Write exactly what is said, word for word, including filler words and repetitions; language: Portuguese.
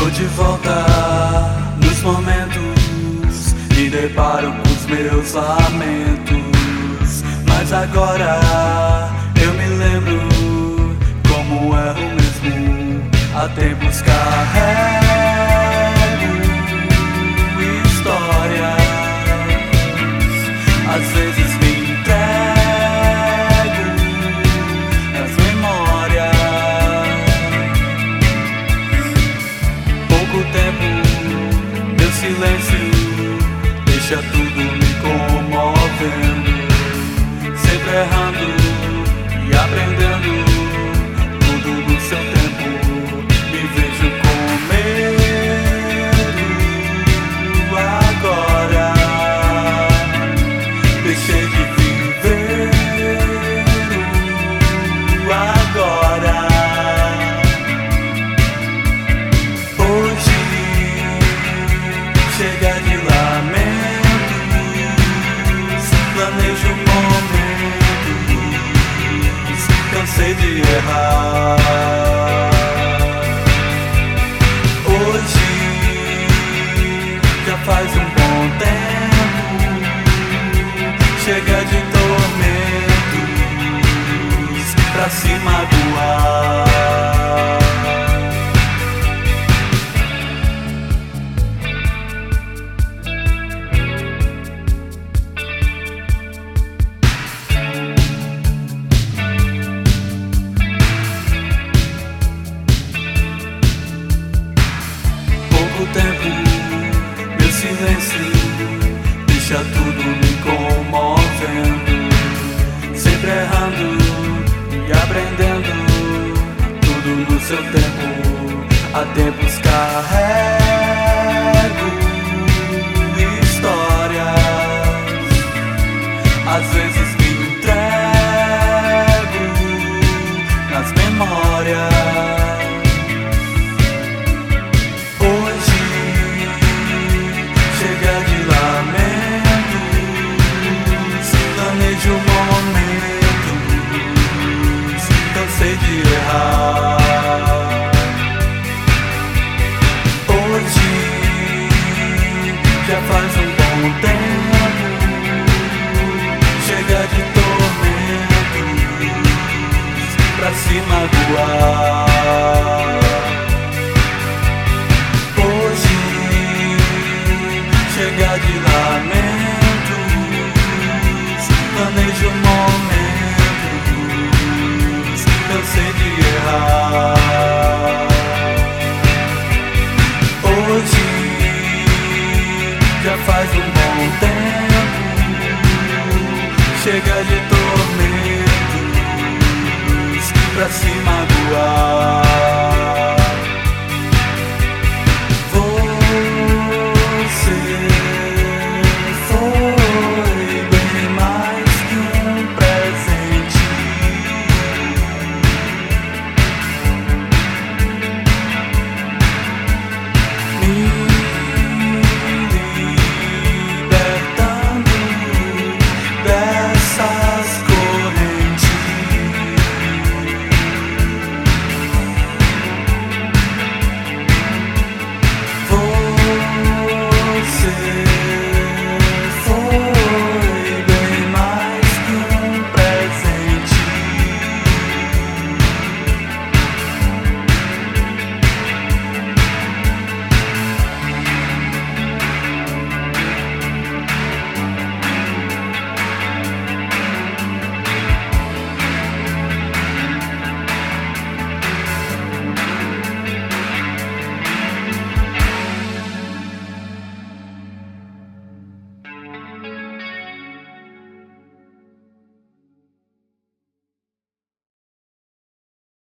Tô de volta nos momentos, me deparo com os meus lamentos. Mas agora eu me lembro como erro mesmo. Há tempos carrego histórias, às vezes me entrego nas memórias. Pouco tempo, meu silêncio deixa tudo me comovendo, sempre errando e aprendendo, tudo no seu tempo. Me vejo com medo agora, deixei de viver agora. Hoje chega de lamentos, planejo momentos, cansei de errar. Hoje já faz um bom tempo, chega de tormentos pra se magoar. Pouco tempo, meu silêncio deixa tudo me comovendo, sempre errando e aprendendo, tudo no seu tempo. Há tempos carrego histórias, às vezes me entrego nas memórias. Cansei de errar. Hoje já faz um bom tempo, chega de tormentos pra se magoar. Hoje chega de lamentos, planejo momentos, cansei de errar.